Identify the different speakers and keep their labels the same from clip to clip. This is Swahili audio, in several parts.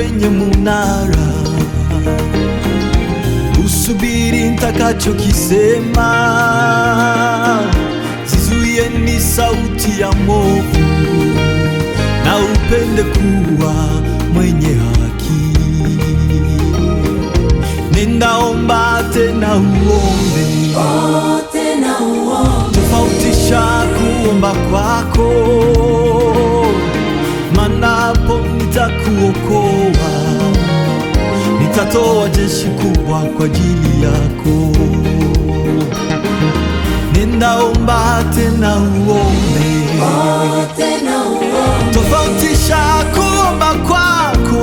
Speaker 1: kwenye munara, usubiri nitakachokisema, zizuie ni sauti ya mwovu, na upende kuwa mwenye haki. Ninaomba tena uombe, tofautisha kuomba kwako, maana hapo nitakuokoa, nitatoa jeshi kubwa kwa ajili yako. Ninaomba tena uombe, tofautisha kuomba kwako,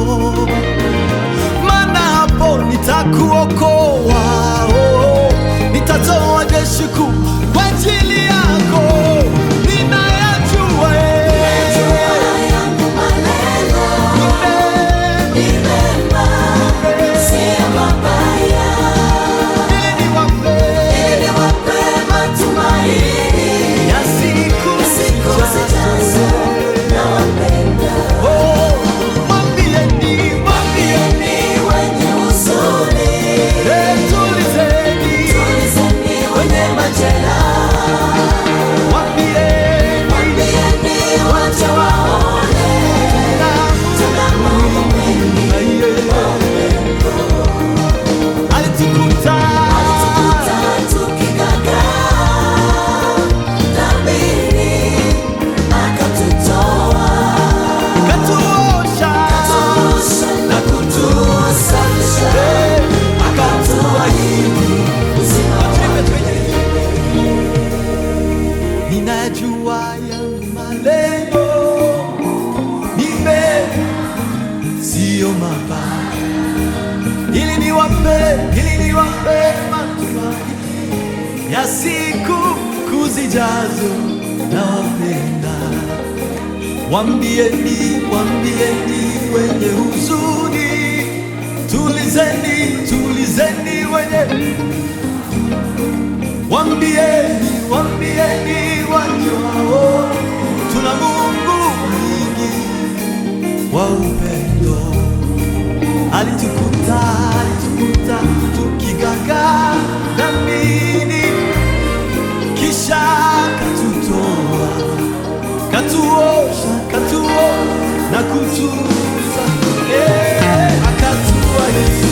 Speaker 1: maana hapo nitakuokoa, nitatoa jeshi kubwa kwa ajili yako. Ninayajua yangu malengo ni mema, sio mabaya, ili niwape matumaini ya siku zijazo. Nawapenda. Mwambieni wenye huzuni, tulizeni wenye majeraha, mwambieni wacha waone tuna Mungu mwingi wa upendo. Alitukuta tukigagaa dhambini, akatutoa, katuosha na kutusafisha, akatuahidi uzima wa milele. Ninajua yangu malengo ni mema, sio mabaya, ili niwape matumaini ya siku zijazo. Nawapenda. Waambieni wenye huzuni, tulizeni wenye. Waambieni wajao, tuna Mungu mwingi wa upendo. Alitukuta tukigagaa dhambini, kisha katutoa, katuosha na kutuza, akatuahidi.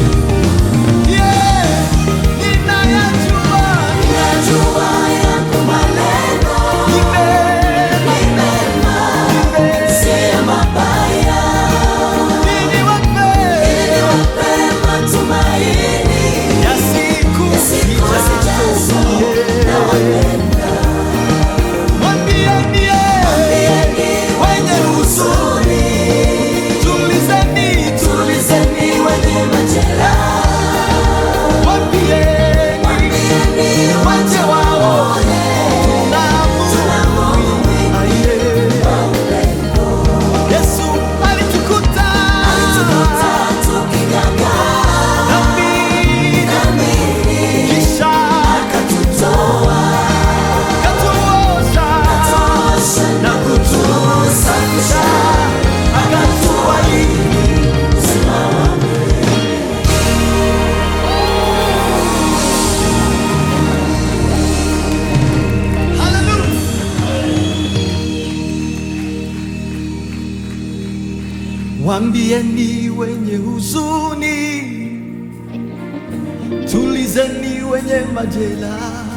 Speaker 1: Ninajua yangu malengo ni mema, sio mabaya, ili niwape matumaini ya siku zijazo. Nawapenda. Mwambieni wenye huzuni, tulizeni wenye majeraha, mwambieni wache waone tuna Mungu mwingi wa upendo. Yesu alitukuta tukigagaa dhambini, kisha akatutoa, katuosha na kutusafisha, akatuahidi uzima wa milele. Hallelujah. Waambieni wenye huzuni, tulizeni wenye majeraha,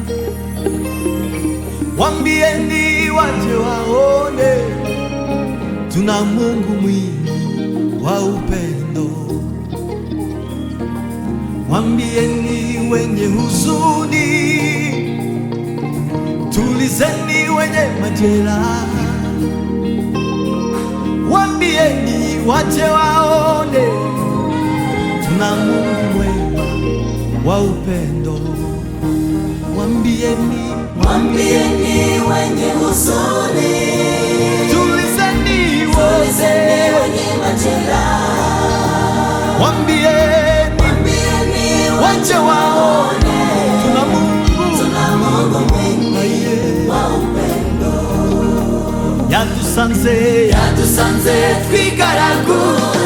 Speaker 1: waambieni waje waone tuna Mungu mwingi wa upendo. Waambieni wenye huzuni, tulizeni wenye majeraha, waambieni waje waone tuna Mungu mwema wa upendo. Waambieni wenye huzuni, tulizeni wenye majeraha, waambieni waje waone tuna Mungu mwingi wa upendo. yadusanze twigaragura